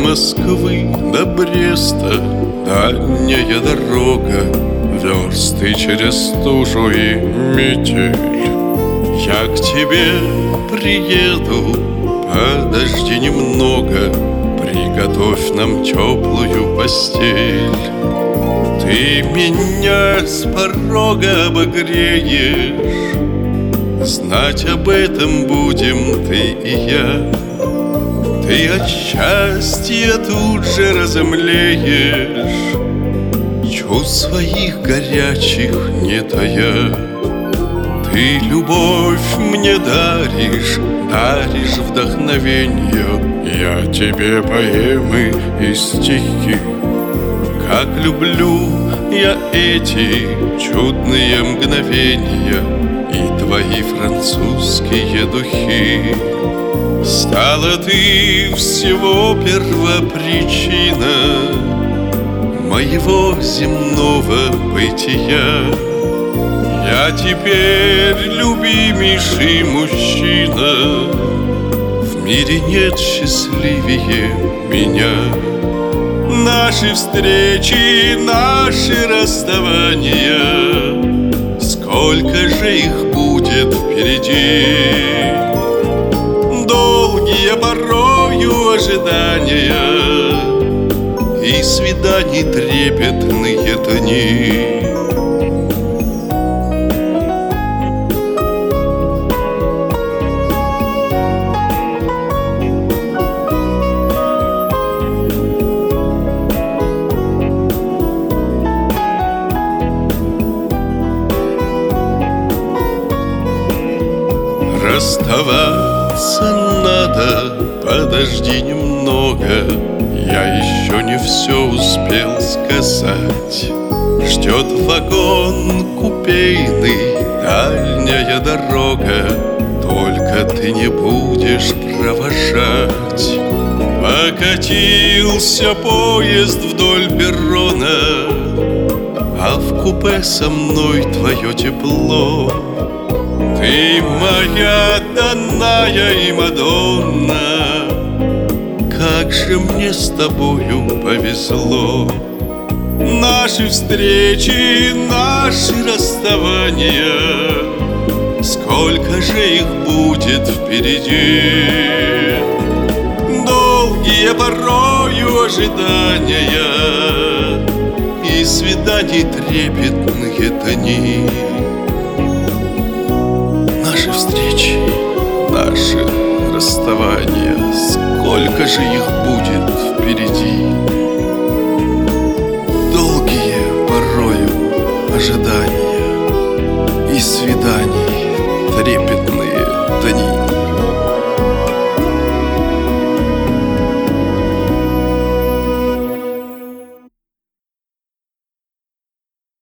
Москвы до Бреста дальняя дорога, версты через стужу и метель. Я к тебе приеду, подожди немного, приготовь нам теплую постель. Ты меня с порога обогреешь, знать об этом будем ты и я. Ты от счастья тут же разомлеешь, чувств своих горячих не тая. Ты любовь мне даришь, даришь вдохновенье, я тебе поэмы и стихи. Как люблю я эти чудные мгновения и твои французские духи. Стала ты всего первопричина моего земного бытия. Я теперь любимейший мужчина, в мире нет счастливее меня. Наши встречи, наши расставания, сколько же их будет впереди. Долгие порою ожидания и свиданий трепетные дни. Расставаться надо, подожди немного, я еще не все успел сказать. Ждет вагон купейный, дальняя дорога, только ты не будешь провожать. Покатился поезд вдоль перрона, а в купе со мной твое тепло. Ты моя Даная и Мадонна, как же мне с тобою повезло. Наши встречи, наши расставания, сколько же их будет впереди. Долгие порою ожидания и свиданий трепетные дни. Наши встречи, наши расставания, сколько же их будет